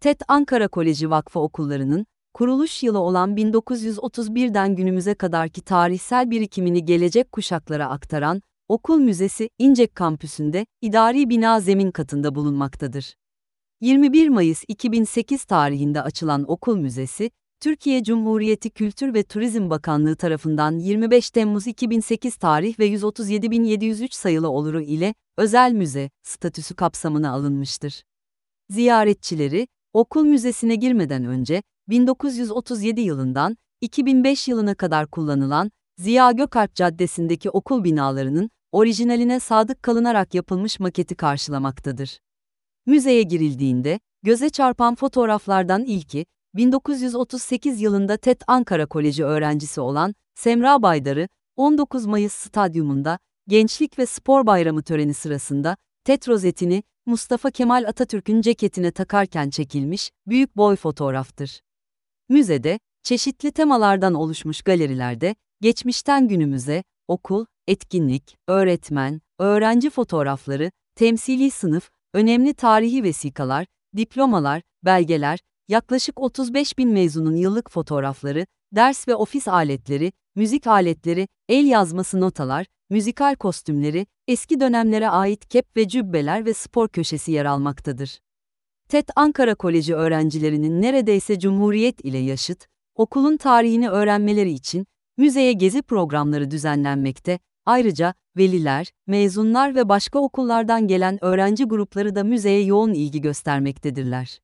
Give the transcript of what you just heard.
TED Ankara Koleji Vakfı Okullarının, kuruluş yılı olan 1931'den günümüze kadarki tarihsel birikimini gelecek kuşaklara aktaran, Okul Müzesi, İncek Kampüsü'nde, idari bina zemin katında bulunmaktadır. 21 Mayıs 2008 tarihinde açılan Okul Müzesi, Türkiye Cumhuriyeti Kültür ve Turizm Bakanlığı tarafından 25 Temmuz 2008 tarih ve 137.703 sayılı oluru ile özel müze statüsü kapsamına alınmıştır. Ziyaretçileri, Okul Müzesi'ne girmeden önce, 1937 yılından 2005 yılına kadar kullanılan Ziya Gökalp Caddesi'ndeki okul binalarının orijinaline sadık kalınarak yapılmış maketi karşılamaktadır. Müzeye girildiğinde, göze çarpan fotoğraflardan ilki, 1938 yılında TED Ankara Koleji öğrencisi olan Semra Baydar'ı, 19 Mayıs Stadyumunda, Gençlik ve Spor Bayramı töreni sırasında, TED rozetini, Mustafa Kemal Atatürk'ün ceketine takarken çekilmiş, büyük boy fotoğraftır. Müzede, çeşitli temalardan oluşmuş galerilerde, geçmişten günümüze, okul, etkinlik, öğretmen, öğrenci fotoğrafları, temsili sınıf, önemli tarihi vesikalar, diplomalar, belgeler, yaklaşık 35.000 mezunun yıllık fotoğrafları, ders ve ofis aletleri, müzik aletleri, el yazması notalar, müzikal kostümleri, eski dönemlere ait kep ve cübbeler ve spor köşesi yer almaktadır. TED Ankara Koleji öğrencilerinin neredeyse Cumhuriyet ile yaşıt, okulun tarihini öğrenmeleri için müzeye gezi programları düzenlenmekte, ayrıca veliler, mezunlar ve başka okullardan gelen öğrenci grupları da müzeye yoğun ilgi göstermektedirler.